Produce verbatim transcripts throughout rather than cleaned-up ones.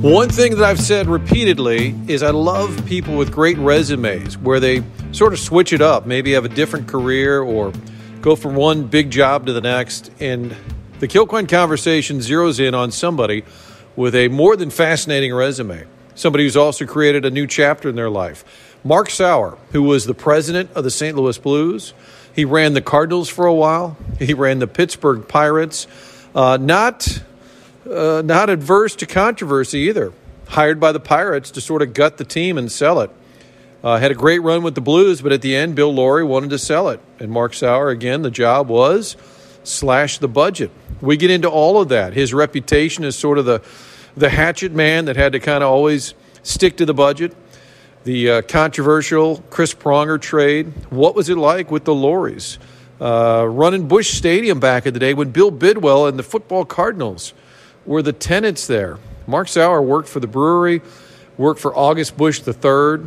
One thing that I've said repeatedly is I love people with great resumes where they sort of switch it up, maybe have a different career or go from one big job to the next. And the Kilcoyne Conversation zeroes in on somebody with a more than fascinating resume, somebody who's also created a new chapter in their life. Mark Sauer, who was the president of the Saint Louis Blues. He ran the Cardinals for a while. He ran the Pittsburgh Pirates. Uh, not... Uh, not adverse to controversy either. Hired by the Pirates to sort of gut the team and sell it. Uh, had a great run with the Blues, but at the end, Bill Laurie wanted to sell it. And Mark Sauer, again, the job was slash the budget. We get into all of that. His reputation as sort of the, the hatchet man that had to kind of always stick to the budget. The uh, controversial Chris Pronger trade. What was it like with the Lauries? Uh, running Busch Stadium back in the day when Bill Bidwell and the football Cardinals were the tenants there. Mark Sauer worked for the brewery, worked for August Busch the third,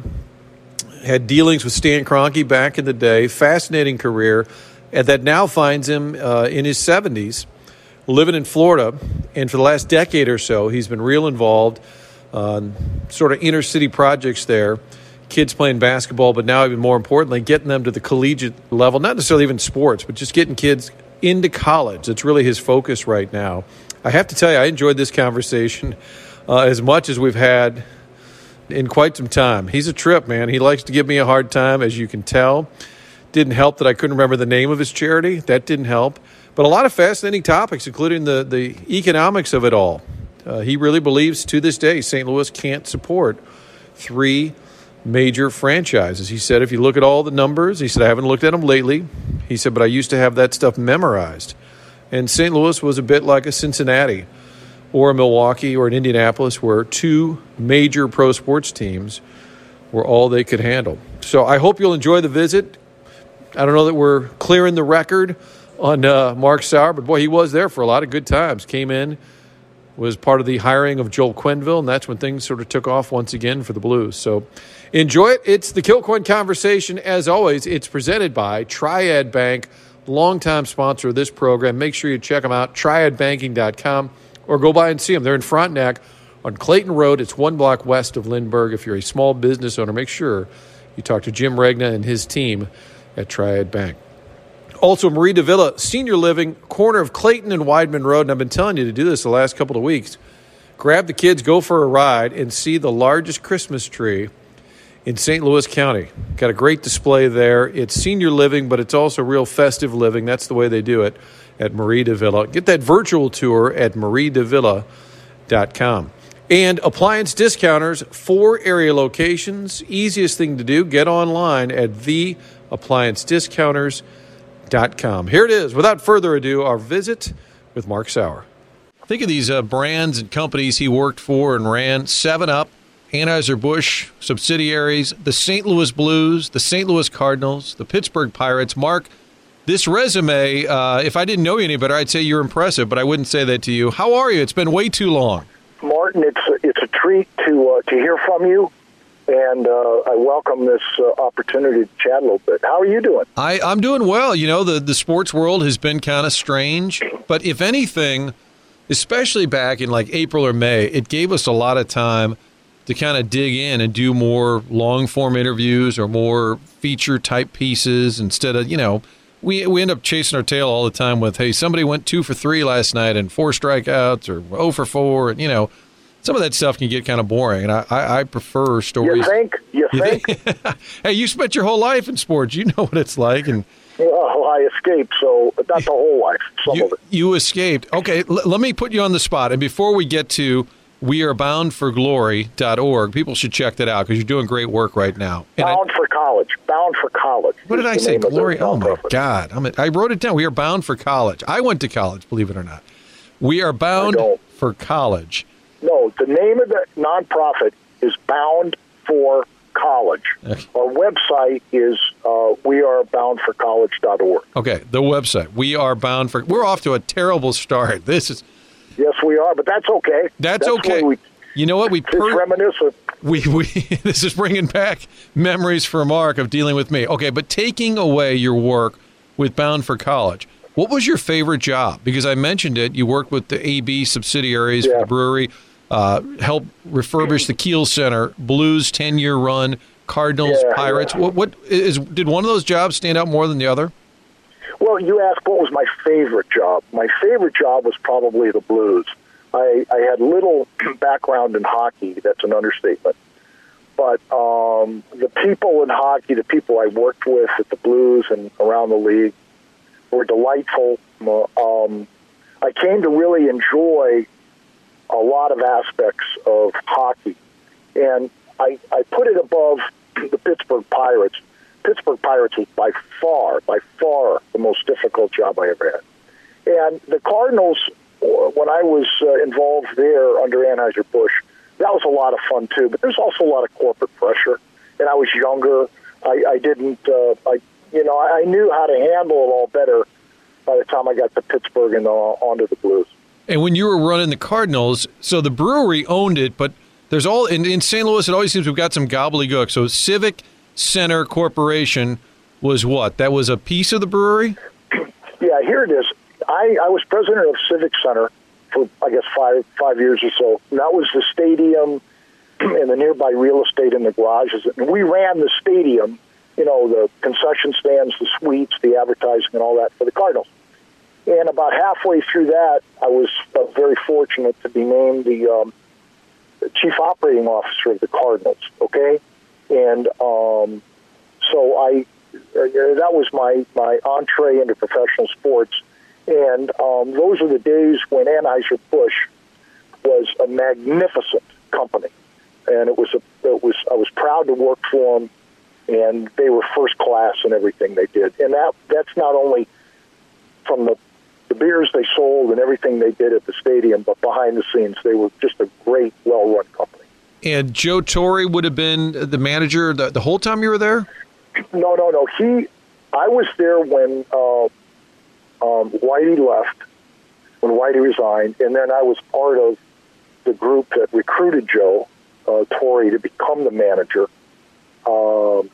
had dealings with Stan Kroenke back in the day. Fascinating career, and that now finds him uh, in his seventies, living in Florida. And for the last decade or so, he's been real involved on sort of inner city projects there. Kids playing basketball, but now even more importantly, getting them to the collegiate level, not necessarily even sports, but just getting kids into college. It's really his focus right now. I have to tell you, I enjoyed this conversation uh, as much as we've had in quite some time. He's a trip, man. He likes to give me a hard time, as you can tell. Didn't help that I couldn't remember the name of his charity. That didn't help. But a lot of fascinating topics, including the, the economics of it all. Uh, he really believes to this day Saint Louis can't support three major franchises. He said, if you look at all the numbers, he said, I haven't looked at them lately. He said, but I used to have that stuff memorized. And Saint Louis was a bit like a Cincinnati or a Milwaukee or an Indianapolis, where two major pro sports teams were all they could handle. So I hope you'll enjoy the visit. I don't know that we're clearing the record on uh, Mark Sauer, but boy, he was there for a lot of good times. Came in, was part of the hiring of Joel Quenneville, and that's when things sort of took off once again for the Blues. So enjoy it. It's the Kilcoyne Conversation. As always, it's presented by Triad Bank, longtime sponsor of this program. Make sure you check them out, triad banking dot com, or go by and see them. They're in Frontenac on Clayton Road. It's one block west of Lindbergh. If you're a small business owner, make sure you talk to Jim Regna and his team at Triad Bank. Also, Marie de Villa Senior Living, corner of Clayton and Weidman Road. And I've been telling you to do this the last couple of weeks. Grab the kids, go for a ride, and see the largest Christmas tree in Saint Louis County. Got a great display there. It's senior living, but it's also real festive living. That's the way they do it at Marie de Villa. Get that virtual tour at marie de villa dot com. And Appliance Discounters, four area locations. Easiest thing to do, get online at the appliance discounters dot com. Here it is. Without further ado, our visit with Mark Sauer. Think of these uh, brands and companies he worked for and ran. seven up. Anheuser-Busch subsidiaries, the Saint Louis Blues, the Saint Louis Cardinals, the Pittsburgh Pirates. Mark, this resume, uh, if I didn't know you any better, I'd say you're impressive, but I wouldn't say that to you. How are you? It's been way too long. Martin, it's a, it's a treat to uh, to hear from you, and uh, I welcome this uh, opportunity to chat a little bit. How are you doing? I, I'm doing well. You know, the, the sports world has been kind of strange, but if anything, especially back in like April or May, it gave us a lot of time to kind of dig in and do more long-form interviews or more feature-type pieces instead of, you know, we we end up chasing our tail all the time with, hey, somebody went two for three last night and four strikeouts or oh for four, and, you know, some of that stuff can get kind of boring, and I, I, I prefer stories. You think? You, you think? think? Hey, you spent your whole life in sports. You know what it's like. And well, I escaped, so not the whole life, some you, of it. You escaped. Okay, l- let me put you on the spot, and before we get to we are bound for glory dot org. People should check that out because you're doing great work right now. And Bound I, for College. Bound for College. What did I say? Glory? Oh, my God. I'm a, I wrote it down. We are bound for college. I went to college, believe it or not. We are bound for college. No, the name of the nonprofit is Bound for College. Okay. Our website is uh, we are bound for college dot org. Okay, the website. We are bound for. We're off to a terrible start. This is. Yes, we are, but that's okay. That's, that's okay. We, you know what? We per- reminiscent. We we this is bringing back memories for Mark of dealing with me. Okay, but taking away your work with Bound for College, what was your favorite job? Because I mentioned it. You worked with the A B subsidiaries yeah. for the brewery. uh, helped refurbish the Kiel Center, Blues ten-year run, Cardinals, yeah, Pirates. Yeah. What, what is did one of those jobs stand out more than the other? Well, you asked what was my favorite job. My favorite job was probably the Blues. I, I had little background in hockey. That's an understatement. But um, the people in hockey, the people I worked with at the Blues and around the league, were delightful. Um, I came to really enjoy a lot of aspects of hockey. And I, I put it above the Pittsburgh Pirates. Pittsburgh Pirates was by far, by far the most difficult job I ever had. And the Cardinals, when I was uh, involved there under Anheuser-Busch, that was a lot of fun too. But there's also a lot of corporate pressure. And I was younger. I, I didn't, uh, I, you know, I knew how to handle it all better by the time I got to Pittsburgh and uh, onto the Blues. And when you were running the Cardinals, so the brewery owned it, but there's all in, in Saint Louis. It always seems we've got some gobbledygook. So Civic Center Corporation was what? That was a piece of the brewery? Yeah, here it is. I, I was president of Civic Center for, I guess, five five years or so. And that was the stadium and the nearby real estate in the garages. And we ran the stadium, you know, the concession stands, the suites, the advertising, and all that for the Cardinals. And about halfway through that, I was uh, very fortunate to be named the, um, the chief operating officer of the Cardinals, okay? And um, so I uh, that was my, my entree into professional sports. And um, those are the days when Anheuser-Busch was a magnificent company. And it was a, it was I was proud to work for them, and they were first class in everything they did. And that that's not only from the, the beers they sold and everything they did at the stadium, but behind the scenes, they were just a great, well-run company. And Joe Torre would have been the manager the, the whole time you were there? No, no, no. He, I was there when uh, um, Whitey left, when Whitey resigned, and then I was part of the group that recruited Joe uh, Torre to become the manager. Um,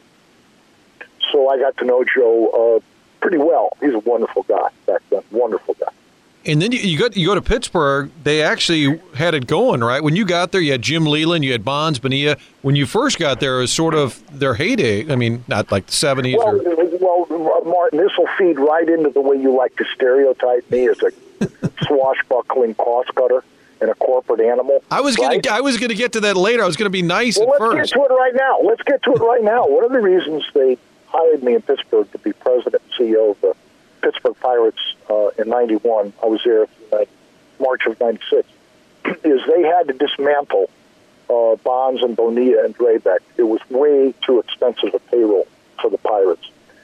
so I got to know Joe uh, pretty well. He's a wonderful guy back then, wonderful guy. And then you, you go you go to Pittsburgh. They actually had it going, right? When you got there, you had Jim Leland, you had Bonds, Bonilla. When you first got there, it was sort of their heyday. I mean, not like the seventies. Well, or... well, Martin, this will feed right into the way you like to stereotype me as a swashbuckling cost cutter and a corporate animal. I was right? gonna I was gonna get to that later. I was gonna be nice well, at let's first. Let's get to it right now. Let's get to it right now. One of the reasons they hired me in Pittsburgh to be president and C E O of the Pittsburgh Pirates uh, in ninety-one, I was there in March of ninety-six, is they had to dismantle uh, Bonds and Bonilla and Draybeck. It was way too expensive a payroll for the Pirates.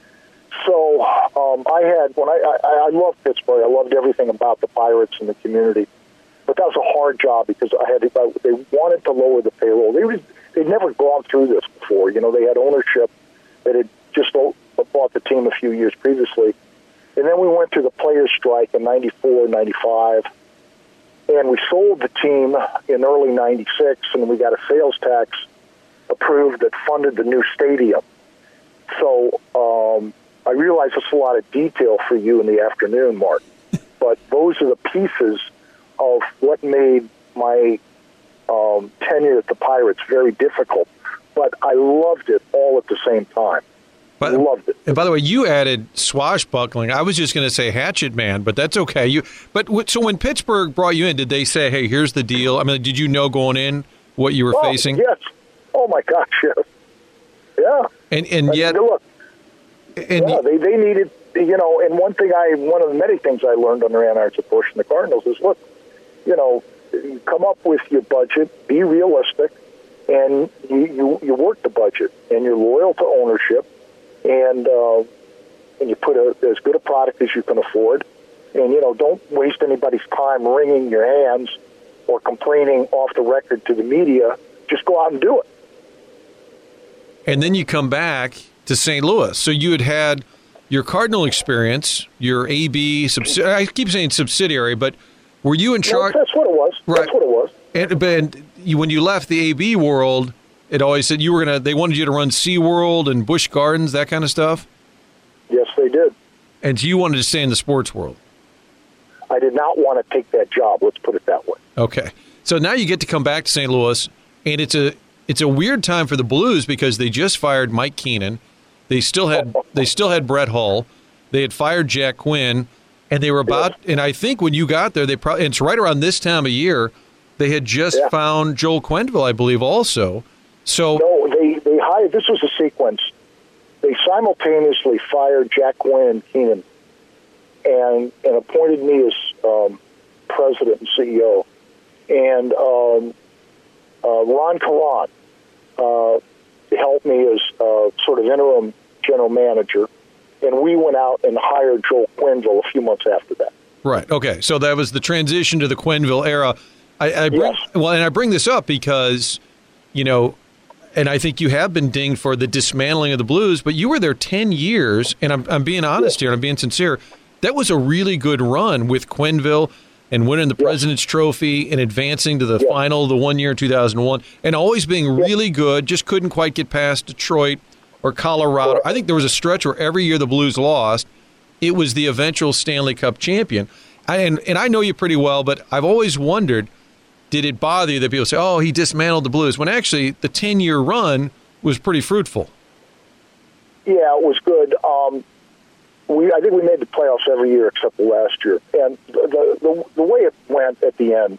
So um, I had, when I, I, I loved Pittsburgh, I loved everything about the Pirates and the community, but that was a hard job because I had to, I, they wanted to lower the payroll. They was, they'd never gone through this before. You know, they had ownership that had just bought the team a few years previously. And then we went through the players' strike in ninety-four, ninety-five, and we sold the team in early ninety-six, and we got a sales tax approved that funded the new stadium. So um, I realize it's a lot of detail for you in the afternoon, Mark, but those are the pieces of what made my um, tenure at the Pirates very difficult. But I loved it all at the same time. But, I loved it. And by the way, you added swashbuckling. I was just going to say hatchet man, but that's okay. You, but so when Pittsburgh brought you in, did they say, "Hey, here's the deal"? I mean, did you know going in what you were oh, facing? Yes. Oh my gosh, yes. Yeah. And and I yet, mean, look. and yeah, they they needed, you know. And one thing I, one of the many things I learned under Anheuser-Busch and the Cardinals is, look, you know, you come up with your budget, be realistic, and you you, you work the budget, and you're loyal to ownership. And uh, and you put a, as good a product as you can afford. And, you know, don't waste anybody's time wringing your hands or complaining off the record to the media. Just go out and do it. And then you come back to Saint Louis. So you had had your Cardinal experience, your A B, subsidiary. I keep saying subsidiary, but were you in charge? No, that's what it was. Right. That's what it was. And, but you, when you left the A B world, it always said you were going to, they wanted you to run SeaWorld and Busch Gardens, that kind of stuff? Yes, they did. And you wanted to stay in the sports world? I did not want to take that job, let's put it that way. Okay. So now you get to come back to Saint Louis, and it's a it's a weird time for the Blues because they just fired Mike Keenan. They still had they still had Brett Hull. They had fired Jack Quinn, and they were about. And I think when you got there, they probably it's right around this time of year. They had just yeah. found Joel Quenneville, I believe, also. So no, they they hired. This was a sequence. They simultaneously fired Jack Quinn and Keenan, and and appointed me as um, president and C E O. And um, uh, Ron Caron uh, helped me as uh, sort of interim general manager, and we went out and hired Joel Quenneville a few months after that. Right. Okay. So that was the transition to the Quenneville era. I, I bring, yes. Well, and I bring this up because, you know, and I think you have been dinged for the dismantling of the Blues, but you were there ten years, and I'm, I'm being honest yes. here, and I'm being sincere. That was a really good run with Quenneville and winning the yes. President's Trophy and advancing to the yes. final the one year in two thousand one, and always being yes. really good, just couldn't quite get past Detroit or Colorado. Right. I think there was a stretch where every year the Blues lost, it was the eventual Stanley Cup champion. I, and, and I know you pretty well, but I've always wondered, did it bother you that people say, oh, he dismantled the Blues, when actually the ten-year run was pretty fruitful? Yeah, it was good. Um, we I think we made the playoffs every year except the last year. And the the, the, the way it went at the end,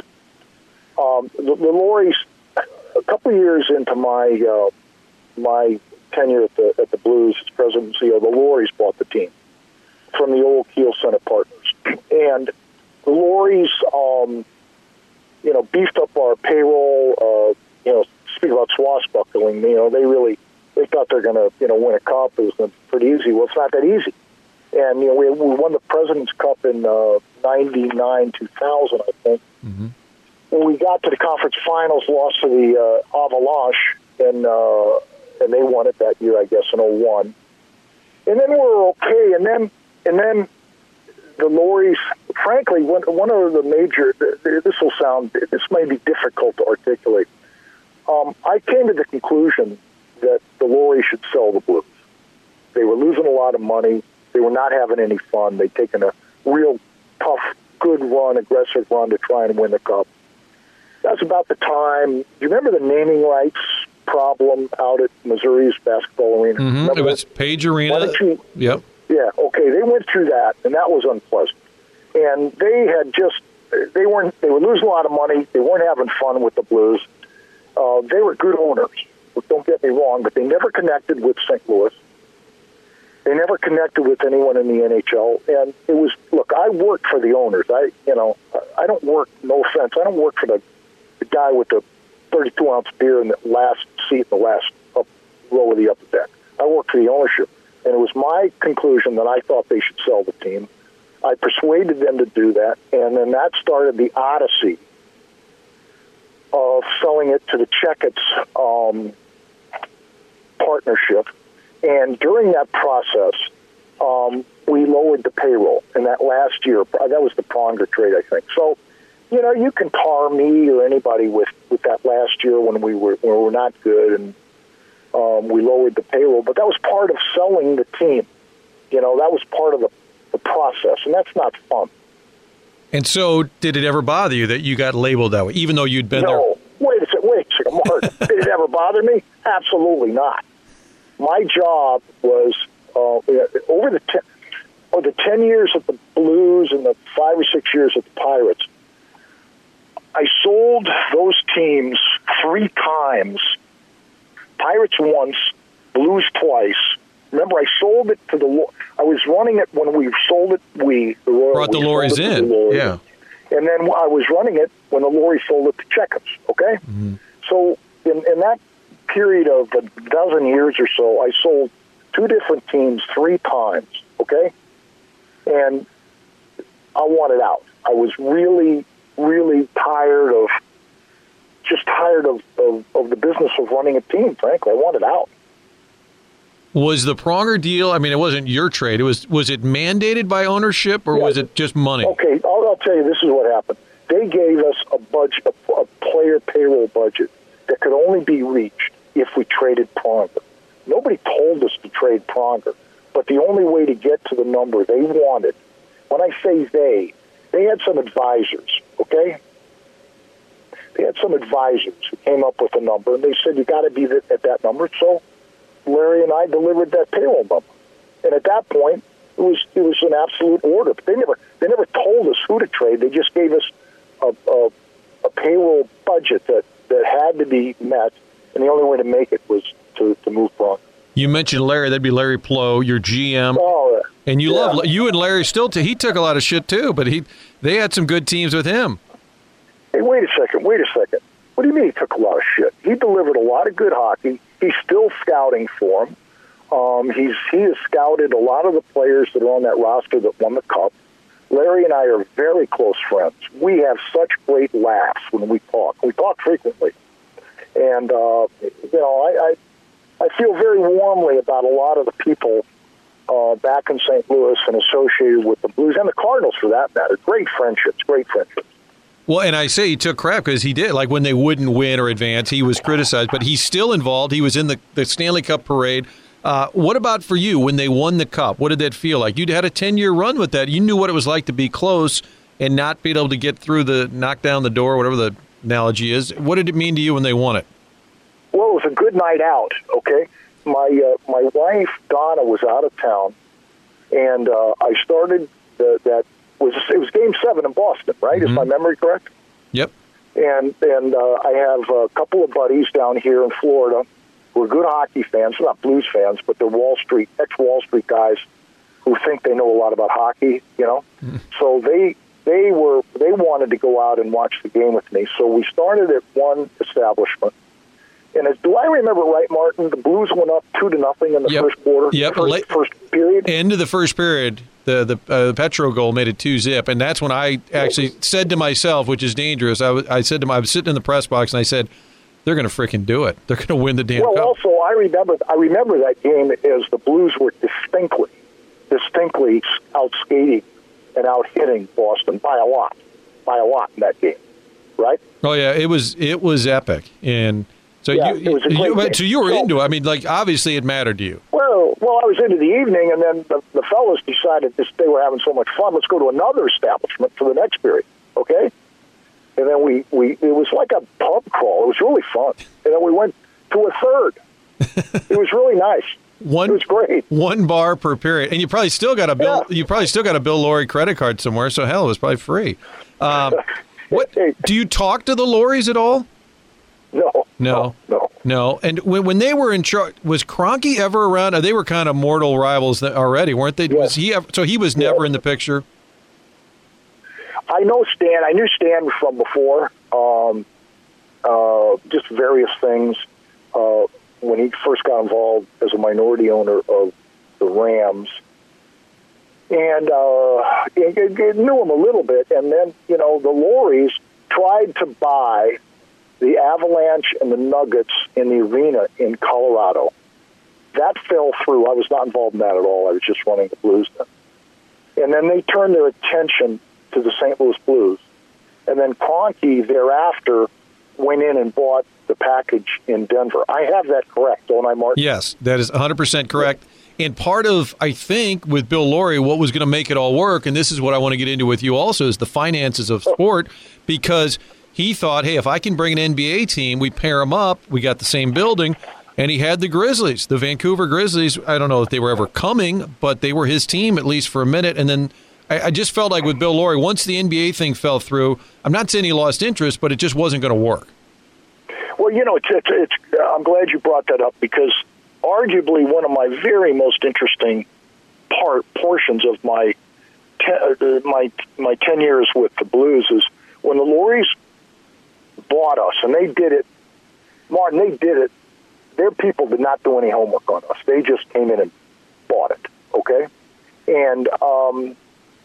um, the, the Lauries, a couple of years into my uh, my tenure at the at the Blues as president and C E O, the Lauries bought the team from the old Kiel Center partners. And the Lauries, um, you know, beefed up our payroll. Uh, you know, speak about swashbuckling. You know, they really they thought they're going to you know win a cup. It was gonna be pretty easy. Well, it's not that easy. And you know, we, we won the President's Cup in uh, ninety-nine, two thousand, I think. Mm-hmm. When we got to the conference finals, lost to the uh, Avalanche, and uh, and they won it that year, I guess, in oh one. And then we were okay. And then and then the Lauries, frankly, one one of the major. This will sound. This may be difficult to articulate. Um, I came to the conclusion that the Lauries should sell the Blues. They were losing a lot of money. They were not having any fun. They'd taken a real tough, good run, aggressive run to try and win the Cup. That's about the time. Do you remember the naming rights problem out at Missouri's basketball arena? Mm-hmm. It was Page Arena. You, yep. Yeah, okay. They went through that, and that was unpleasant. And they had just, they weren't, they were losing a lot of money. They weren't having fun with the Blues. Uh, they were good owners, don't get me wrong, but they never connected with Saint Louis. They never connected with anyone in the N H L, and it was, look, I worked for the owners. I, you know, I don't work, no offense, I don't work for the, the guy with the thirty-two ounce beer in the last seat in the last up, row of the upper deck. I work for the ownership, and it was my conclusion that I thought they should sell the team. I persuaded them to do that, and then that started the odyssey of selling it to the Checketts um, partnership. And during that process, um, we lowered the payroll. In that last year, that was the Pronger trade, I think. So, you know, you can tar me or anybody with, with that last year when we were when we were not good, and um, we lowered the payroll. But that was part of selling the team. You know, that was part of the, the process, and that's not fun. And so, did it ever bother you that you got labeled that way, even though you'd been no. there? No. Wait a second. Wait a second, Mark. Did it ever bother me? Absolutely not. My job was uh, over the ten, over the ten years at the Blues and the five or six years at the Pirates. I sold those teams three times. Pirates once, Blues twice. Remember, I sold it to the. I was running it when we sold it. We the Royal, brought the Lauries in, the Lauries. Yeah. And then I was running it when the Lauries sold it to Checketts. Okay, mm-hmm. So in, in that period of a dozen years or so, I sold two different teams three times, okay? And I wanted out. I was really, really tired of, just tired of, of, of the business of running a team, frankly. I wanted out. Was the Pronger deal, I mean, it wasn't your trade, it was was it mandated by ownership, or yeah. was it just money? Okay, I'll, I'll tell you, this is what happened. They gave us a budget, a, a player payroll budget that could only be reached if we traded Pronger. Nobody told us to trade Pronger, but the only way to get to the number they wanted, when I say they, they had some advisors, okay? they had some advisors who came up with a number, and they said, you got to be at that number. So Larry and I delivered that payroll number. And at that point, it was it was an absolute order. But they never they never told us who to trade. They just gave us a, a, a payroll budget that, that had to be met, and the only way to make it was to, to move Braun. You mentioned Larry. That'd be Larry Plow, your G M. Oh, and you yeah. love you and Larry still. T- he took a lot of shit too, but he they had some good teams with him. Hey, wait a second. Wait a second. What do you mean he took a lot of shit? He delivered a lot of good hockey. He's still scouting for him. Um, he's he has scouted a lot of the players that are on that roster that won the Cup. Larry and I are very close friends. We have such great laughs when we talk. We talk frequently, and uh, you know, I, I I feel very warmly about a lot of the people uh, back in Saint Louis and associated with the Blues and the Cardinals, for that matter. Great friendships. Great friendships. Well, and I say he took crap because he did. Like when they wouldn't win or advance, he was criticized, but he's still involved. He was in the, the Stanley Cup parade. Uh, what about for you when they won the Cup? What did that feel like? You'd had a ten-year run with that. You knew what it was like to be close and not be able to get through the knock down the door, whatever the analogy is. What did it mean to you when they won it? Well, it was a good night out, okay? My uh, my wife, Donna, was out of town, and uh, I started the, that was it was Game Seven in Boston, right? Mm-hmm. Is my memory correct? Yep. And and uh, I have a couple of buddies down here in Florida who are good hockey fans, not Blues fans, but they're Wall Street ex-Wall Street guys who think they know a lot about hockey, you know. Mm-hmm. So they they were they wanted to go out and watch the game with me. So we started at one establishment. And as, do I remember right, Martin? The Blues went up two to nothing in the yep. first quarter. Yep. First, Late, first period. End of the first period, the the, uh, the Petro goal made it two zip, and that's when I actually said to myself, which is dangerous. I, w- I said to my, I was sitting in the press box, and I said, "They're going to freaking do it. They're going to win the damn well, cup." Well, also I remember I remember that game as the Blues were distinctly, distinctly out skating and out hitting Boston by a lot, by a lot in that game, right? Oh yeah, it was it was epic, and. So yeah, you, it was a great you game. so you were so, into it. I mean, like obviously it mattered to you. Well, well, I was into the evening, and then the, the fellas decided this, they were having so much fun. Let's go to another establishment for the next period, okay? And then we, we it was like a pub crawl. It was really fun. And then we went to a third. It was really nice. One, it was great. One bar per period, and you probably still got a bill. Yeah. You probably still got a Bill Laurie credit card somewhere. So hell, it was probably free. Um, what hey, do you talk to the Lauries at all? No, no, no, no. And when when they were in charge, was Kroenke ever around? They were kind of mortal rivals already, weren't they? Yes. Was he ever, so he was never yes. in the picture? I know Stan. I knew Stan from before. Um, uh, just various things. Uh, when he first got involved as a minority owner of the Rams, and uh, I, I knew him a little bit. And then you know the Lauries tried to buy the Avalanche and the Nuggets in the arena in Colorado. That fell through. I was not involved in that at all. I was just running the Blues then. And then they turned their attention to the Saint Louis Blues. And then Kroenke thereafter went in and bought the package in Denver. I have that correct, don't I, Martin? Yes, that is one hundred percent correct. And part of, I think, with Bill Laurie, what was going to make it all work, and this is what I want to get into with you also, is the finances of sport, because he thought, hey, if I can bring an N B A team, we pair them up, we got the same building, and he had the Grizzlies, the Vancouver Grizzlies. I don't know if they were ever coming, but they were his team at least for a minute. And then I, I just felt like with Bill Laurie, once the N B A thing fell through, I'm not saying he lost interest, but it just wasn't going to work. Well, you know, it's, it's, it's, I'm glad you brought that up because arguably one of my very most interesting part portions of my ten, my my ten years with the Blues is when the Lauries bought us, and they did it, Martin, they did it. Their people did not do any homework on us. They just came in and bought it, okay? And um,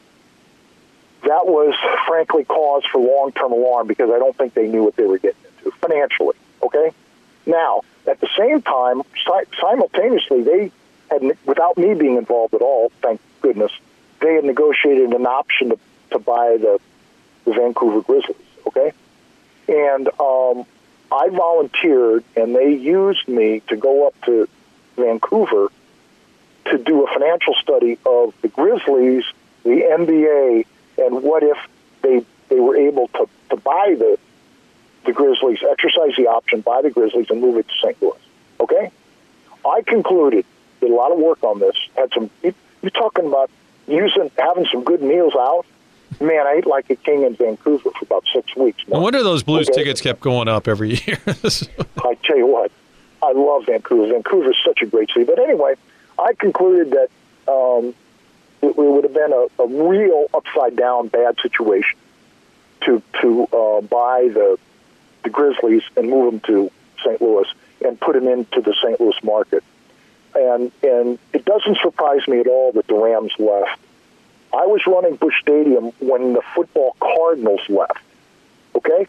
that was, frankly, cause for long-term alarm because I don't think they knew what they were getting into financially, okay? Now, at the same time, si- simultaneously, they had, without me being involved at all, thank goodness, they had negotiated an option to, to buy the, the Vancouver Grizzlies, okay? And um, I volunteered, and they used me to go up to Vancouver to do a financial study of the Grizzlies, the N B A, and what if they they were able to, to buy the the Grizzlies, exercise the option, buy the Grizzlies, and move it to Saint Louis. Okay? I concluded, did a lot of work on this, had some, you, you're talking about using, having some good meals out. Man, I ate like a king in Vancouver for about six weeks. No wonder those Blues okay. tickets kept going up every year. I tell you what, I love Vancouver. Vancouver is such a great city. But anyway, I concluded that um, it, it would have been a, a real upside-down bad situation to to uh, buy the the Grizzlies and move them to Saint Louis and put them into the Saint Louis market. And and it doesn't surprise me at all that the Rams left. I was running Busch Stadium when the football Cardinals left, okay?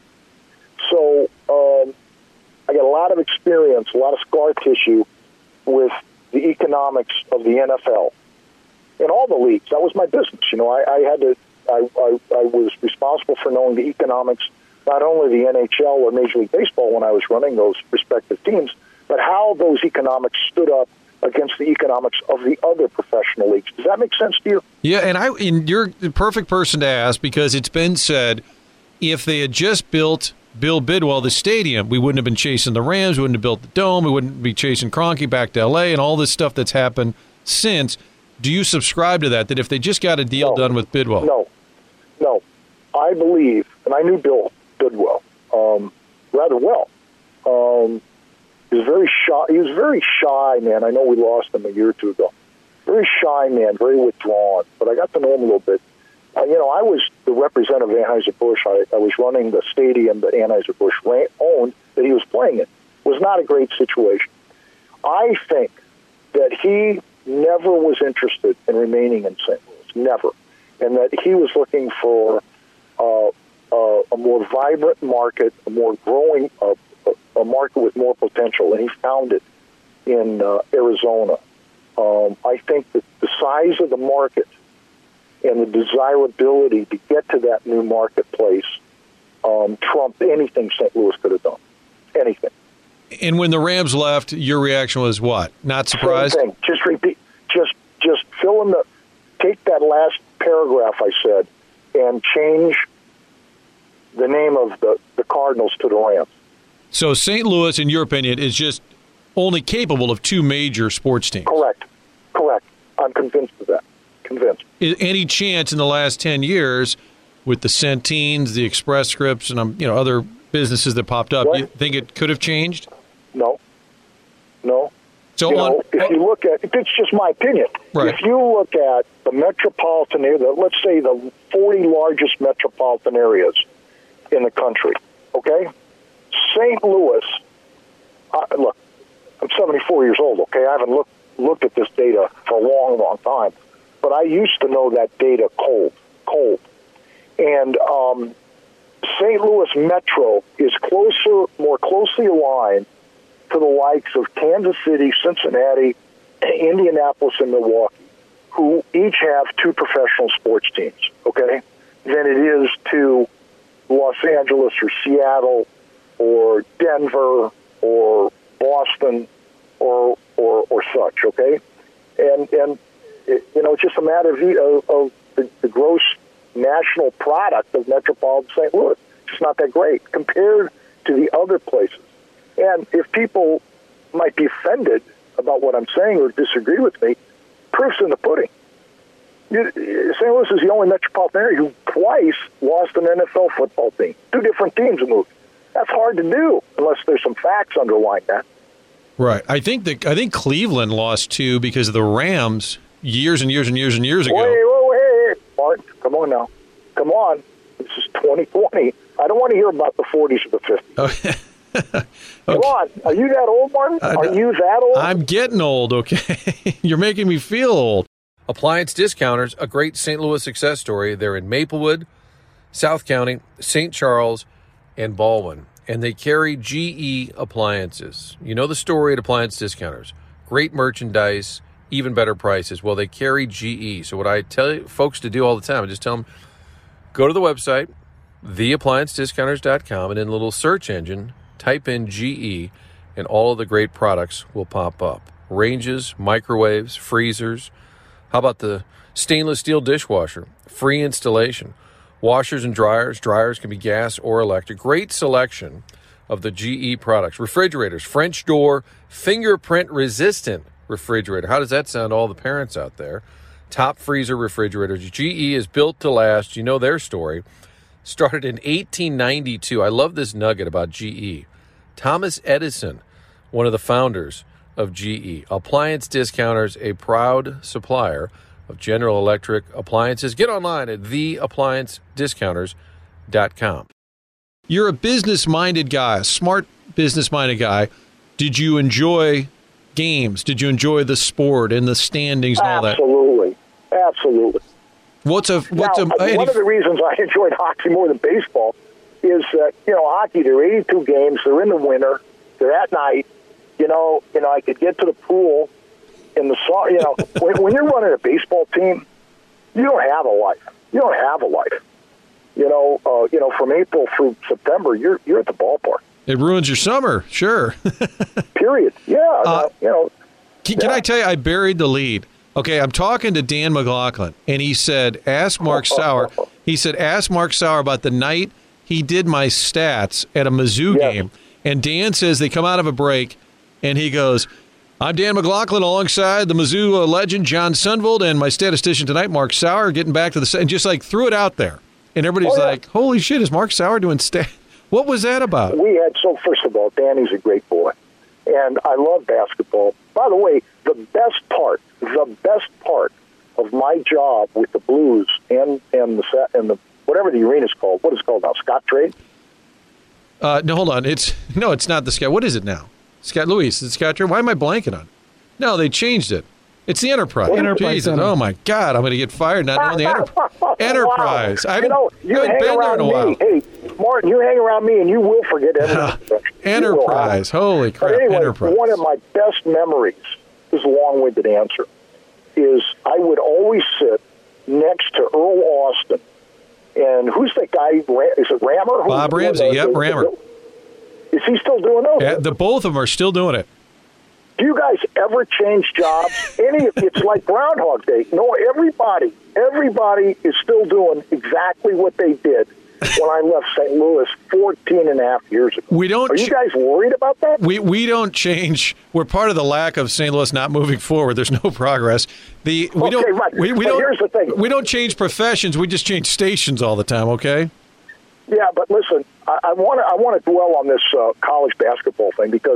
So um, I got a lot of experience, a lot of scar tissue with the economics of the N F L in all the leagues. That was my business. You know, I, I had to, I, I, I was responsible for knowing the economics, not only the N H L or Major League Baseball when I was running those respective teams, but how those economics stood up against the economics of the other professional leagues. Does that make sense to you? Yeah, and I and you're the perfect person to ask, because it's been said if they had just built Bill Bidwell the stadium, we wouldn't have been chasing the Rams, we wouldn't have built the Dome, we wouldn't be chasing Kroenke back to L A and all this stuff that's happened since. Do you subscribe to that, that if they just got a deal no, done with Bidwell? No, no. I believe, and I knew Bill Bidwell um, rather well. Um He was very shy. He was very shy, man. I know we lost him a year or two ago. Very shy man, very withdrawn. But I got to know him a little bit. Uh, you know, I was the representative of Anheuser-Busch. I, I was running the stadium that Anheuser-Busch ran, owned that he was playing in. It was not a great situation. I think that he never was interested in remaining in Saint Louis, never. And that he was looking for uh, uh, a more vibrant market, a more growing uh, a market with more potential, and he found it in uh, Arizona. Um, I think that the size of the market and the desirability to get to that new marketplace um, trumped anything Saint Louis could have done. Anything. And when the Rams left, your reaction was what? Not surprised? Same thing. Just repeat. Just just fill in the. Take that last paragraph I said and change the name of the, the Cardinals to the Rams. So Saint Louis, in your opinion, is just only capable of two major sports teams. Correct. Correct. I'm convinced of that. Convinced. Is any chance in the last ten years with the Centenes, the Express Scripts, and um, you know other businesses that popped up, what? You think it could have changed? No. No. So you on, know, if you look at, it's just my opinion. Right. If you look at the metropolitan area, let's say the forty largest metropolitan areas in the country, okay? Saint Louis, uh, look, I'm seventy-four years old, okay? I haven't looked looked at this data for a long, long time. But I used to know that data cold, cold. And um, Saint Louis Metro is closer, more closely aligned to the likes of Kansas City, Cincinnati, Indianapolis, and Milwaukee, who each have two professional sports teams, okay, than it is to Los Angeles or Seattle or Denver or Boston or or, or such, okay? And, and it, you know, it's just a matter of, of, of the, the gross national product of metropolitan Saint Louis. It's just not that great compared to the other places. And if people might be offended about what I'm saying or disagree with me, proof's in the pudding. Saint Louis is the only metropolitan area who twice lost an N F L football team. Two different teams moved. That's hard to do unless there's some facts underlying that. Right. I think that I think Cleveland lost two because of the Rams years and years and years and years ago. Wait, wait, wait, wait. Martin, come on now. Come on. This is twenty twenty. I don't want to hear about the forties or the fifties. Okay. Okay. Come on. Are you that old, Martin? Uh, Are you that old? I'm getting old, okay? You're making me feel old. Appliance Discounters, a great Saint Louis success story. They're in Maplewood, South County, Saint Charles, and Baldwin. And they carry G E appliances. You know the story at Appliance Discounters. Great merchandise, even better prices. Well, they carry G E. So what I tell folks to do all the time, I just tell them, go to the website, the appliance discounters dot com, and in the little search engine, type in G E, and all of the great products will pop up. Ranges, microwaves, freezers. How about the stainless steel dishwasher? Free installation. Washers and dryers. Dryers can be gas or electric. Great selection of the G E products. Refrigerators, French door, fingerprint-resistant refrigerator. How does that sound to all the parents out there? Top freezer refrigerators. G E is built to last. You know their story. Started in eighteen ninety-two. I love this nugget about G E. Thomas Edison, one of the founders of G E. Appliance Discounters, a proud supplier of General Electric appliances. Get online at the appliance discounters dot com. You're a business-minded guy, a smart business-minded guy. Did you enjoy games? Did you enjoy the sport and the standings and all that? Absolutely. Absolutely. What's a what's now, a one any, of the reasons I enjoyed hockey more than baseball is that, you know, hockey, there are eighty-two games, they're in the winter, they're at night. You know, you know, I could get to the pool in the summer. You know, when, when you're running a baseball team, you don't have a life. You don't have a life. You know, uh, you know, from April through September, you're you're at the ballpark. It ruins your summer, sure. Period. Yeah. Uh, uh, you know. Can, can yeah. I tell you, I buried the lead. Okay, I'm talking to Dan McLaughlin, and he said, ask Mark Sauer. He said, ask Mark Sauer about the night he did my stats at a Mizzou yes. game. And Dan says they come out of a break, and he goes, I'm Dan McLaughlin alongside the Mizzou legend John Sunvold and my statistician tonight, Mark Sauer, getting back to the – and just like threw it out there. And everybody's oh, yeah. like, holy shit, is Mark Sauer doing stat? What was that about? We had – so first of all, Danny's a great boy, and I love basketball. By the way, the best part, the best part of my job with the Blues and and the and the whatever the arena's called, what is it called now, Scott Trade? Uh, no, hold on. It's no, it's not the Scott. What is it now? Scott Louis. Is it Scott Trade? Why am I blanking on? No, they changed it. It's the Enterprise. What Enterprise. Jesus. Oh my God, I'm going to get fired not knowing the Enterprise. Enterprise. Wow. I haven't, you know, you haven't hang been there around in a while. me. Hey, Martin, you hang around me and you will forget everything. Enterprise. Holy crap. But anyway, Enterprise. one of my best memories, this is a long-winded answer, is I would always sit next to Earl Austin. And who's that guy? Is it Rammer? Bob Who's Ramsey. the, Yep, the, Rammer. The, is he still doing those? Yeah, the both of them are still doing it. Do you guys ever change jobs? Any? It's like Groundhog Day. No, everybody, everybody is still doing exactly what they did when I left Saint Louis fourteen and a half years ago. We don't. Are you guys worried about that? We we don't change. We're part of the lack of Saint Louis not moving forward. There's no progress. The we okay, don't. right. We, we but don't. Here's the thing. We don't change professions. We just change stations all the time. Okay. Yeah, but listen, I want to I want to dwell on this uh, college basketball thing because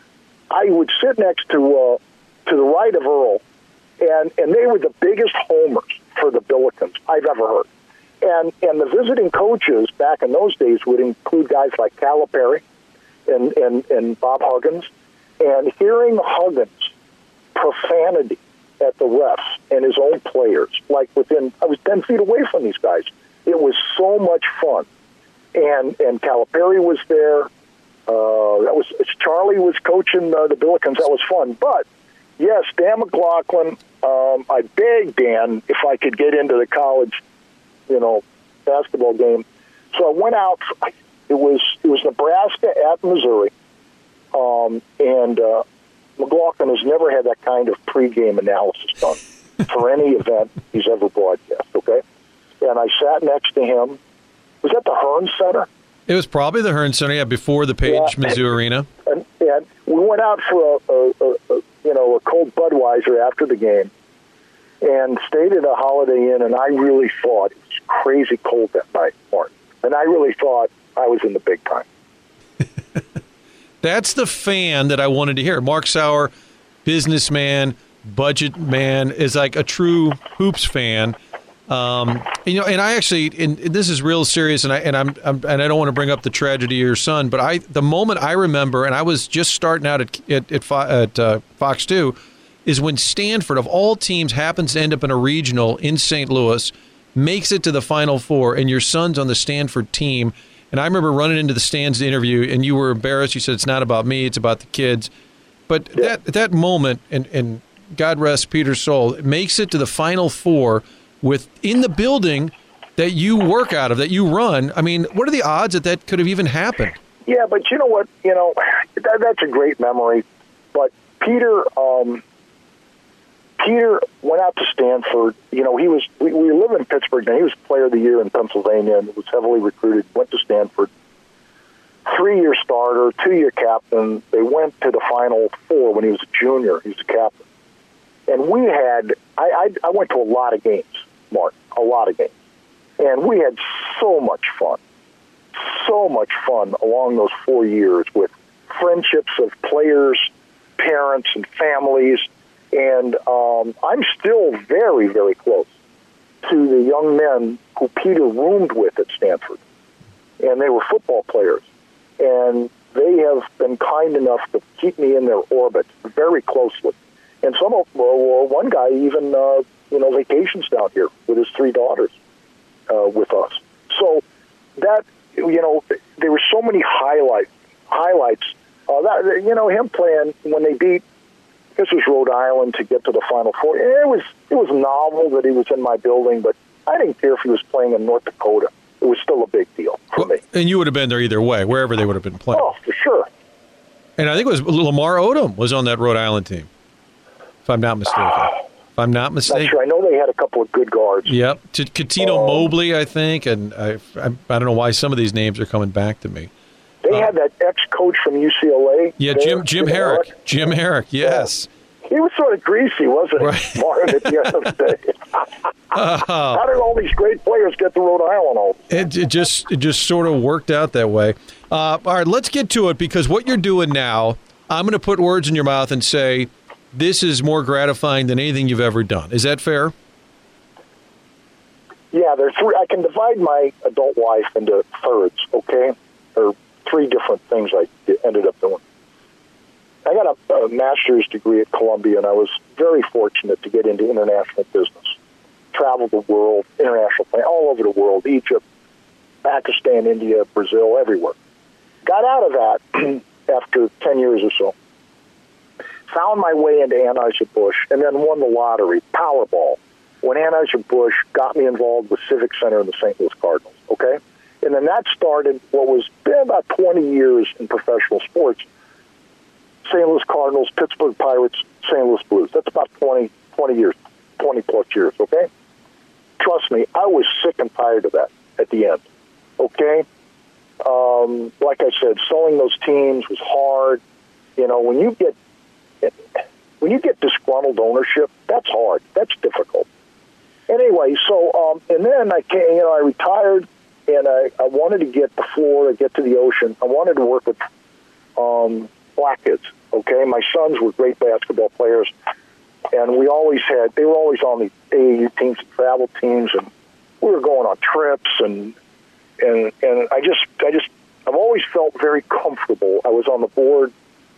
I would sit next to uh, to the right of Earl, and, and they were the biggest homers for the Billikens I've ever heard. And and the visiting coaches back in those days would include guys like Calipari and, and, and Bob Huggins. And hearing Huggins' profanity at the refs and his own players, like within, I was ten feet away from these guys. It was so much fun. And and Calipari was there. Uh, that was Charlie was coaching uh, the Billikens. That was fun. But yes, Dan McLaughlin. Um, I begged Dan if I could get into the college, you know, basketball game. So I went out. It was it was Nebraska at Missouri, um, and uh, McLaughlin has never had that kind of pregame analysis done for any event he's ever broadcast. Okay, and I sat next to him. Was that the Hearn Center? It was probably the Hearn Center, yeah, before the Page yeah. Mizzou Arena. And, and we went out for a, a, a, a you know a cold Budweiser after the game, and stayed at a Holiday Inn. And I really thought it was crazy cold that night, Martin. And I really thought I was in the big time. That's the fan that I wanted to hear. Mark Sauer, businessman, budget man, is like a true hoops fan. Um, you know, and I actually, and this is real serious, and I and I'm, I'm and I don't want to bring up the tragedy of your son, but I, the moment I remember, and I was just starting out at at at, at uh, Fox two, is when Stanford, of all teams, happens to end up in a regional in Saint Louis, makes it to the Final Four, and your son's on the Stanford team. And I remember running into the stands to interview, and you were embarrassed. You said, it's not about me, it's about the kids. But yeah. that that moment, and, and God rest Peter's soul, it makes it to the Final Four with in the building that you work out of, that you run. I mean, what are the odds that that could have even happened? Yeah, but you know what? You know, that, that's a great memory. But Peter, um, Peter went out to Stanford. You know, he was we, we live in Pittsburgh now. He was Player of the Year in Pennsylvania and was heavily recruited. Went to Stanford. Three-year starter, two-year captain. They went to the Final Four when he was a junior. He was a captain. And we had, I, I, I went to a lot of games, Mark, a lot of games. And we had so much fun, so much fun along those four years with friendships of players, parents, and families. And um, I'm still very, very close to the young men who Peter roomed with at Stanford. And they were football players. And they have been kind enough to keep me in their orbit very closely. And some of, well, one guy even, uh, you know, vacations down here with his three daughters uh, with us. So that, you know, there were so many highlight, highlights. Uh, that, you know, him playing when they beat, this was Rhode Island to get to the Final Four. It was, it was novel that he was in my building, but I didn't care if he was playing in North Dakota. It was still a big deal for well, me. And you would have been there either way, wherever they would have been playing. Oh, for sure. And I think it was Lamar Odom was on that Rhode Island team, if I'm not mistaken. If I'm not mistaken. Not sure. I know they had a couple of good guards. Yep. Catino um, Mobley, I think, and I, I I don't know why some of these names are coming back to me. They uh, um, had that ex-coach from U C L A. Yeah, Jim Jim Herrick. Herrick. Jim Herrick, yes. Yeah. He was sort of greasy, wasn't he, right. Martin, at the end of the day? uh, How did all these great players get to Rhode Island all it, it just it just sort of worked out that way. Uh, all right, let's get to it, because what you're doing now, I'm going to put words in your mouth and say, this is more gratifying than anything you've ever done. Is that fair? Yeah, there's three. I can divide my adult life into thirds, okay? There are three different things I ended up doing. I got a, a master's degree at Columbia, and I was very fortunate to get into international business. Traveled the world, international play, all over the world, Egypt, Pakistan, India, Brazil, everywhere. Got out of that after ten years or so. Found my way into Anheuser-Busch, and then won the lottery, Powerball, when Anheuser-Busch got me involved with Civic Center and the Saint Louis Cardinals, okay? And then that started what was been about twenty years in professional sports. Saint Louis Cardinals, Pittsburgh Pirates, Saint Louis Blues. That's about twenty, twenty years, twenty-plus years, okay? Trust me, I was sick and tired of that at the end, okay? Um, like I said, selling those teams was hard. You know, when you get when you get disgruntled ownership, that's hard. That's difficult. Anyway, so, um, and then I came, you know, I retired, and I, I wanted to get to Florida, get to the ocean. I wanted to work with um, black kids, okay? My sons were great basketball players, and we always had, they were always on the A A U teams, travel teams, and we were going on trips, and and and I just, I just, I've always felt very comfortable. I was on the board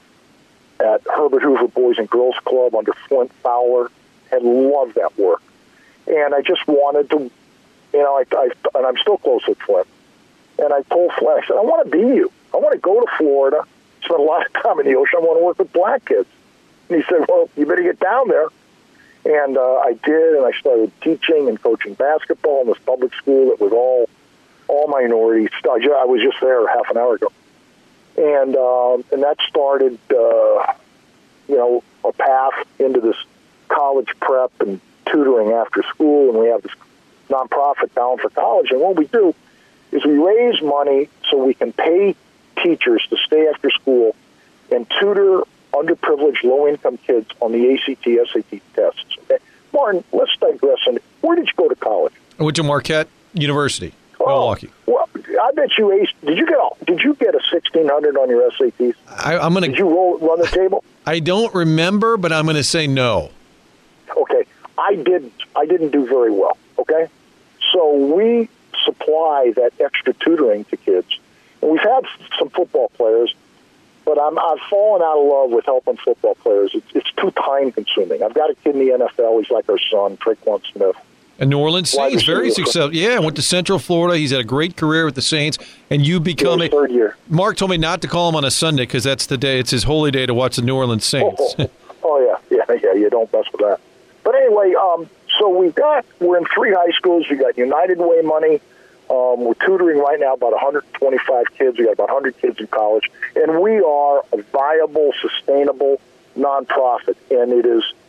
at Herbert Hoover Boys and Girls Club under Flint Fowler, and loved that work. And I just wanted to, you know, I, I, and I'm still close with Flint. And I told Flint, I said, I want to be you. I want to go to Florida, spend a lot of time in the ocean. I want to work with black kids. And he said, well, you better get down there. And uh, I did, and I started teaching and coaching basketball in this public school that was all all minorities. I was just there half an hour ago. And um, and that started, uh, you know, a path into this college prep and tutoring after school. And we have this nonprofit Down for College. And what we do is we raise money so we can pay teachers to stay after school and tutor underprivileged, low-income kids on the A C T, S A T tests. Okay? Martin, let's digress. And where did you go to college? I went to Marquette University, oh, Milwaukee. Well, I bet you aced. Did you get a, Did you get a sixteen hundred on your S A Ts? I, I'm gonna. Did you roll run the table? I don't remember, but I'm going to say no. Okay, I did. I didn't do very well. Okay, so we supply that extra tutoring to kids, and we've had some football players. But I'm, I've fallen out of love with helping football players. It's, it's too time-consuming. I've got a kid in the N F L. He's like our son, Traquan Smith. And New Orleans Saints, very successful. Yeah, went to Central Florida. He's had a great career with the Saints. And you become a third year. Mark told me not to call him on a Sunday because that's the day. It's his holy day to watch the New Orleans Saints. Oh, oh, oh yeah, yeah, yeah. You don't mess with that. But anyway, um, so we've got we're in three high schools. We got United Way money. Um, we're tutoring right now about one hundred twenty-five kids. We got about one hundred kids in college, and we are a viable, sustainable nonprofit. And it is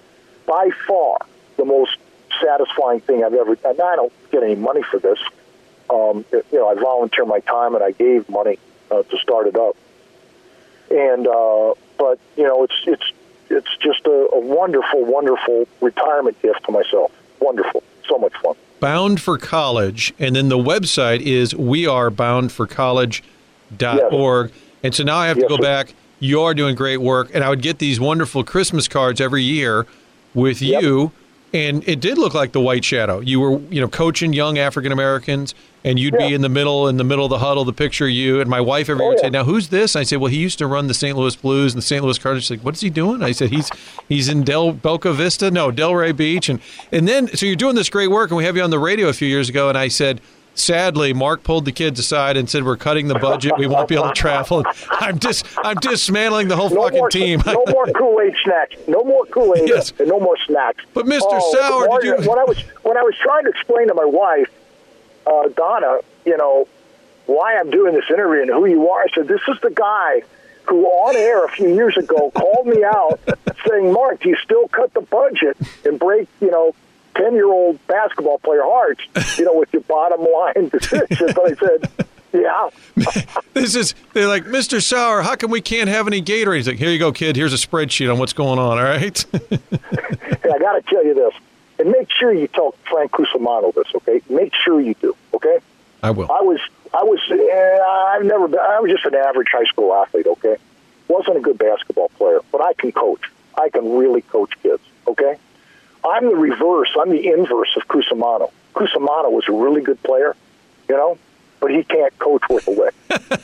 by far the most satisfying thing I've ever done. I don't get any money for this. Um, you know, I volunteer my time, and I gave money uh, to start it up. And uh, but you know, it's it's it's just a, a wonderful, wonderful retirement gift to myself. Wonderful, so much fun. Bound for College, and then the website is we are bound for college dot org. Yes. And so now I have to yes, go sir. back. You are doing great work, and I would get these wonderful Christmas cards every year with yep. you. And it did look like the White Shadow. You were, you know, coaching young African Americans, and you'd yeah. be in the middle, in the middle of the huddle, the picture of you. And my wife every year oh, would yeah. say, "Now, who's this?" And I said, "Well, he used to run the Saint Louis Blues and the Saint Louis Cardinals." She's like, "What is he doing?" I said, "He's he's in Del Boca Vista, no, Delray Beach." And and then so you're doing this great work, and we have you on the radio a few years ago. And I said, sadly, Mark pulled the kids aside and said, "We're cutting the budget. We won't be able to travel." I'm dis I'm dismantling the whole no fucking more, team. No more Kool-Aid snacks. No more Kool-Aid yes. and no more snacks. But Mister Oh, Sauer, Mark, did you? When I was when I was trying to explain to my wife, uh, Donna, you know, why I'm doing this interview and who you are, I said, "This is the guy who on air a few years ago called me out saying, 'Mark, do you still cut the budget and break, you know, ten-year-old basketball player hearts, you know, with your bottom line decisions?'" I said, "Yeah." This is, they're like, "Mister Sauer, how come we can't have any Gatorade?" He's like, "Here you go, kid. Here's a spreadsheet on what's going on, all right?" Hey, I got to tell you this, and make sure you tell Frank Cusimano this, okay? Make sure you do, okay? I will. I was, I was, uh, I've never been, I was just an average high school athlete, okay? Wasn't a good basketball player, but I can coach. I can really coach kids, okay? I'm the reverse. I'm the inverse of Cusimano. Cusimano was a really good player, you know, but he can't coach worth a lick.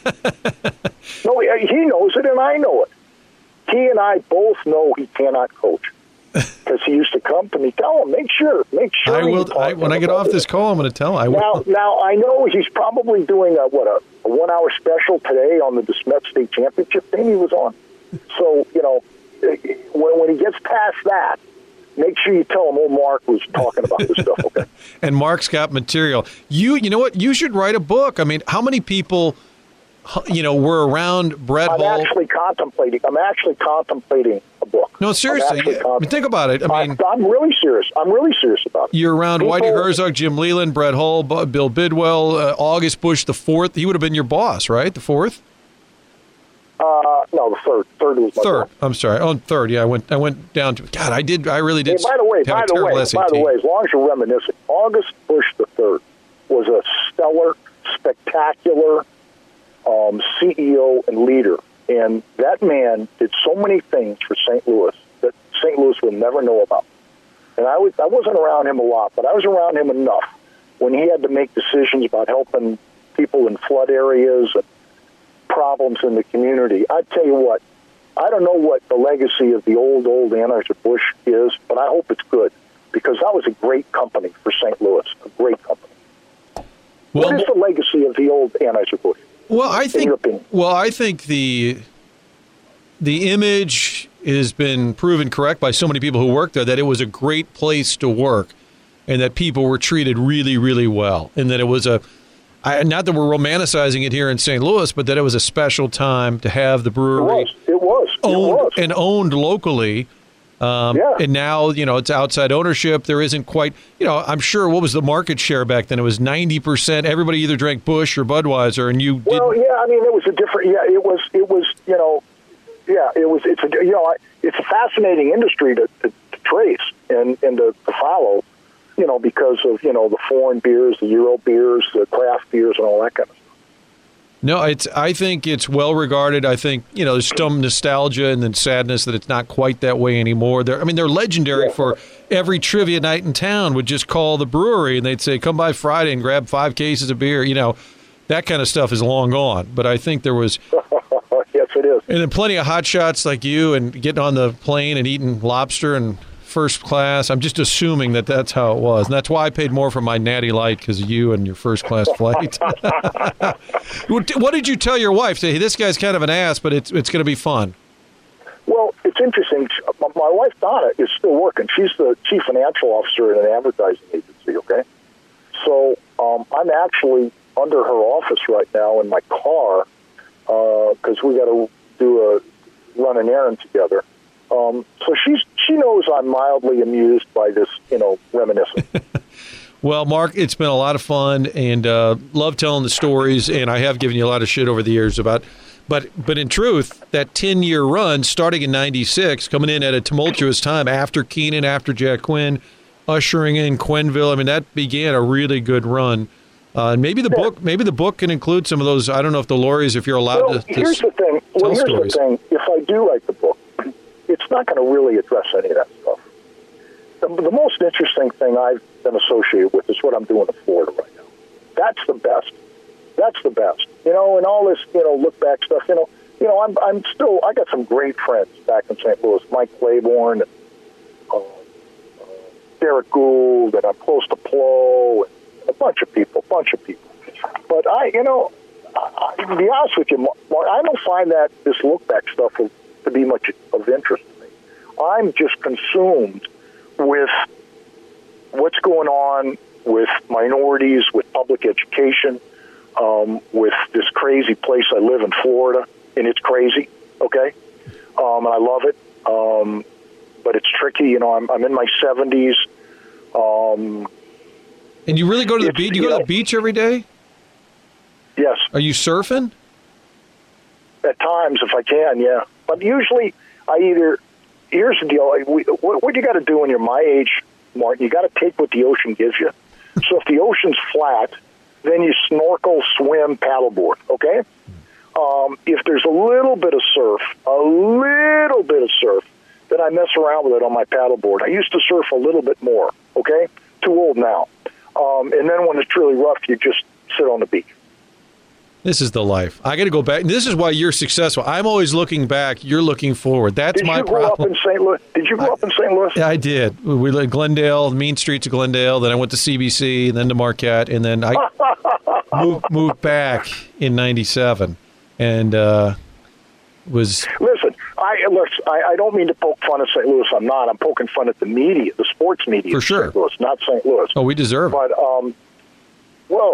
No, he knows it, and I know it. He and I both know he cannot coach because he used to come to me. Tell him, make sure, make sure. I will. I, when I get off this call, I'm going to tell him. I will. Now, now I know he's probably doing a what a, a one-hour special today on the DeSmet State Championship thing he was on. So you know, when when he gets past that, make sure you tell him old Mark was talking about this stuff, okay? And Mark's got material. You you know what? You should write a book. I mean, how many people, you know, were around Brett I'm Hull? I'm actually contemplating. I'm actually contemplating a book. No, seriously. Yeah, I mean, think about it. I mean, I'm really serious. I'm really serious about it. You're around people, Whitey Herzog, Jim Leland, Brett Hull, Bill Bidwell, uh, August Bush the fourth. He would have been your boss, right? The fourth? Uh, no, the third. Third was my third. boss. I'm sorry. Oh, third. Yeah, I went. I went down to. God, I did. I really did. Hey, by the way, by the way, S A T. by the way, as long as you're reminiscing, August Bush the third was a stellar, spectacular um, C E O and leader, and that man did so many things for Saint Louis that Saint Louis will never know about. And I was I wasn't around him a lot, but I was around him enough when he had to make decisions about helping people in flood areas and problems in the community. I tell you what, I don't know what the legacy of the old, old Anheuser-Busch is, but I hope it's good, because that was a great company for Saint Louis, a great company. Well, what is the legacy of the old Anheuser-Busch? Well, I think, well, I think the the image has been proven correct by so many people who work there, that it was a great place to work and that people were treated really, really well, and that it was a I, not that we're romanticizing it here in Saint Louis, but that it was a special time to have the brewery. It was. It was. It owned was. and owned locally. Um, yeah. And now, you know, it's outside ownership. There isn't quite, you know, I'm sure, what was the market share back then? It was ninety percent. Everybody either drank Busch or Budweiser, and you Well, didn't. yeah, I mean, it was a different, yeah, it was, it was, you know, yeah, it was, it's a, you know, it's a fascinating industry to, to, to trace and, and to, to follow. You know, because of, you know, the foreign beers, the Euro beers, the craft beers, and all that kind of stuff. No, it's. I think it's well regarded. I think, you know, there's some nostalgia and then sadness that it's not quite that way anymore. They're, I mean, they're legendary yeah. for every trivia night in town would just call the brewery and they'd say, "Come by Friday and grab five cases of beer." You know, that kind of stuff is long gone. But I think there was. Yes, it is. And then plenty of hot shots like you and getting on the plane and eating lobster and first class. I'm just assuming that that's how it was. And that's why I paid more for my Natty Light, because of you and your first class flight. What did you tell your wife? Say, "Hey, this guy's kind of an ass, but it's it's going to be fun." Well, it's interesting. My wife, Donna, is still working. She's the chief financial officer at an advertising agency, okay? So um, I'm actually under her office right now in my car because uh, we got to do a run an errand together. Um, so she's she knows I'm mildly amused by this, you know, reminiscing. Well, Mark, it's been a lot of fun, and uh, love telling the stories, and I have given you a lot of shit over the years about, but but in truth, that ten-year run, starting in ninety-six, coming in at a tumultuous time after Keenan, after Jack Quinn, ushering in Quenneville, I mean, that began a really good run. Uh, and maybe the yeah. book maybe the book can include some of those, I don't know if the Lauries, if you're allowed well, to, to here's the thing. tell well, here's stories. the thing. If I do write the book, it's not going to really address any of that stuff. The, the most interesting thing I've been associated with is what I'm doing in Florida right now. That's the best. That's the best. You know, and all this, you know, look back stuff, you know, you know, I'm I'm still, I got some great friends back in Saint Louis, Mike Claiborne, and uh, uh, Derek Gould, and I'm close to Plo, and a bunch of people, a bunch of people. But I, you know, I, I, to be honest with you, Mark, I don't find that this look back stuff to be much of interest to me. I'm just consumed with what's going on with minorities, with public education, um, with this crazy place I live in, Florida, and it's crazy, okay? Um, and I love it, um, but it's tricky. You know, I'm, I'm in my seventies. Um, and you really go to the beach? You go know, to the beach every day? Yes. Are you surfing? At times, if I can, yeah. But usually, I either... Here's the deal. We, what, what you got to do when you're my age, Martin, you got to take what the ocean gives you. So if the ocean's flat, then you snorkel, swim, paddleboard, okay? Um, if there's a little bit of surf, a little bit of surf, then I mess around with it on my paddleboard. I used to surf a little bit more, okay? Too old now. Um, and then when it's really rough, you just sit on the beach. This is the life. I got to go back. This is why you're successful. I'm always looking back. You're looking forward. That's my problem. Did you grow up in Saint Louis? Did you grow I, up in Saint Louis? Yeah, I did. We lived in Glendale, Mean Streets of Glendale. Then I went to C B C, then to Marquette, and then I moved, moved back in ninety-seven, and uh, was. Listen, I look. I, I don't mean to poke fun at Saint Louis. I'm not. I'm poking fun at the media, the sports media. For sure. Saint Louis, not Saint Louis. Oh, we deserve but, it. But um, well,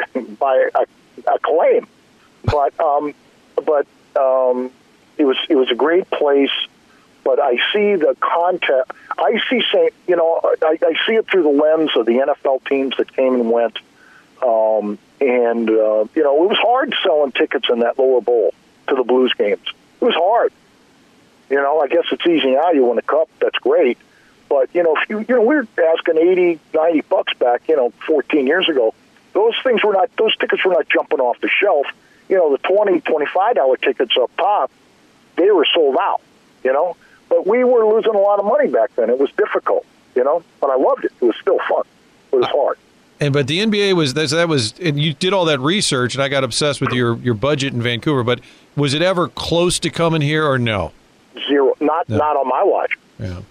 by a, a claim. But um, but um, it was it was a great place. But I see the content. I see Saint. You know, I, I see it through the lens of the N F L teams that came and went. Um, and uh, you know, it was hard selling tickets in that lower bowl to the Blues games. It was hard. You know, I guess it's easy now. You win a cup. That's great. But you know, if you you know, we were asking eighty, ninety bucks back. You know, fourteen years ago. Those things were not. Those tickets were not jumping off the shelf. You know, the twenty, twenty-five dollar tickets up top, they were sold out, you know. But we were losing a lot of money back then. It was difficult, you know. But I loved it. It was still fun. It was hard. And but the N B A was that was and you did all that research, and I got obsessed with your, your budget in Vancouver. But was it ever close to coming here or no? Zero. Not no. not on my watch. Yeah.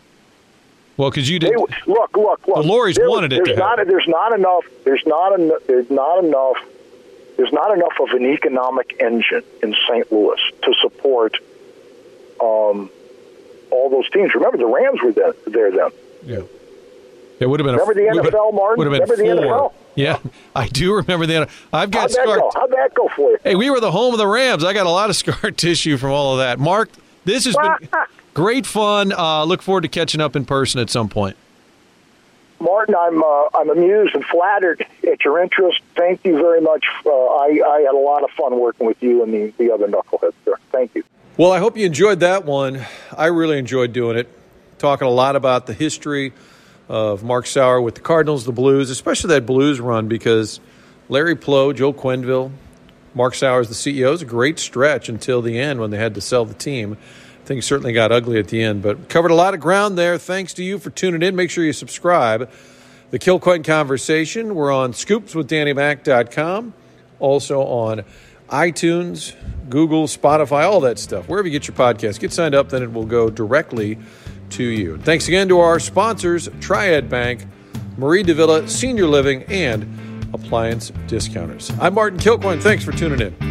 Well, because you did. They, look, look, look. The Lauries there, wanted it. There's to not. happen. There's not enough. There's not enough. There's not enough. There's not enough of an economic engine in Saint Louis to support um, all those teams. Remember, the Rams were there, there then. Yeah. It would have been. Remember a, the N F L, Martin? Would have been remember four. the N F L? Yeah, I do remember the N F L. I've got How'd that scar. go? How'd that go for you? Hey, we were the home of the Rams. I got a lot of scar tissue from all of that. Mark, this has been great fun. Uh, look forward to catching up in person at some point. Martin, I'm uh, I'm amused and flattered at your interest. Thank you very much. Uh, I, I had a lot of fun working with you and the, the other knuckleheads there. Thank you. Well, I hope you enjoyed that one. I really enjoyed doing it, talking a lot about the history of Mark Sauer with the Cardinals, the Blues, especially that Blues run, because Larry Plo, Joe Quenneville, Mark Sauer as the C E O is a great stretch until the end when they had to sell the team. Things certainly got ugly at the end, but covered a lot of ground there. Thanks to you for tuning in. Make sure you subscribe. The Kilcoyne Conversation. We're on scoops with danny mac dot com, also on iTunes, Google, Spotify, all that stuff. Wherever you get your podcast, get signed up, then it will go directly to you. Thanks again to our sponsors, Triad Bank, Marie de Villa Senior Living, and Appliance Discounters. I'm Martin Kilcoyne. Thanks for tuning in.